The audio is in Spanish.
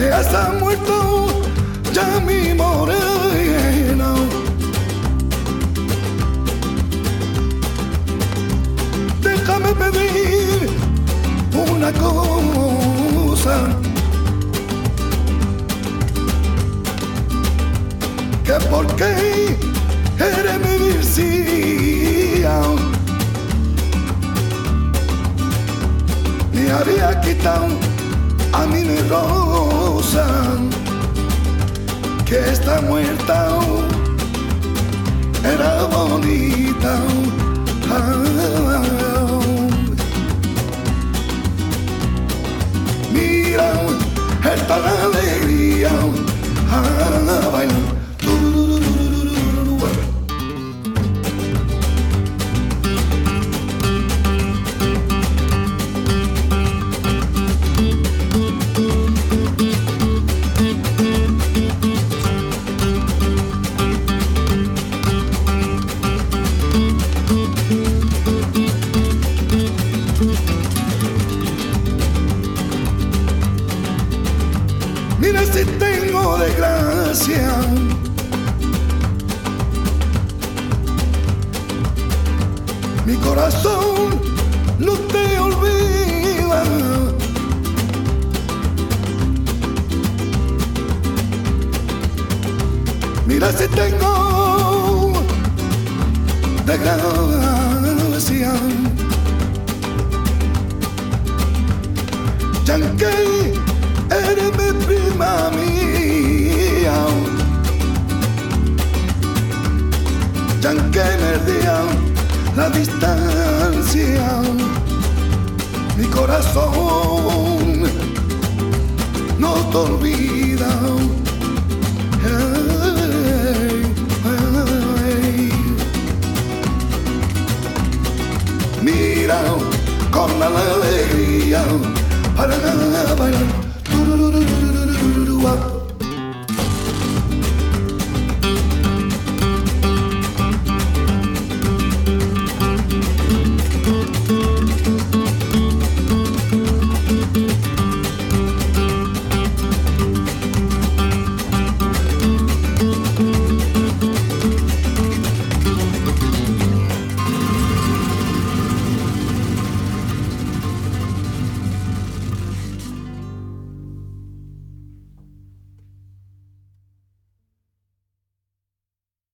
está muerto ya mi moreno. Déjame pedir una cosa, que por qué eres mi vircia, me había quitado a mi rosa, que está muerta, era bonita. Mira, esta alegría, bailar. Mira si tengo desgracia, mi corazón no te olvida. Mira si tengo desgracia, Yankee, eres mi prima mía, Yankee perdía la distancia, mi corazón no te olvida. Hey, hey. Mira con la alegría para bailar.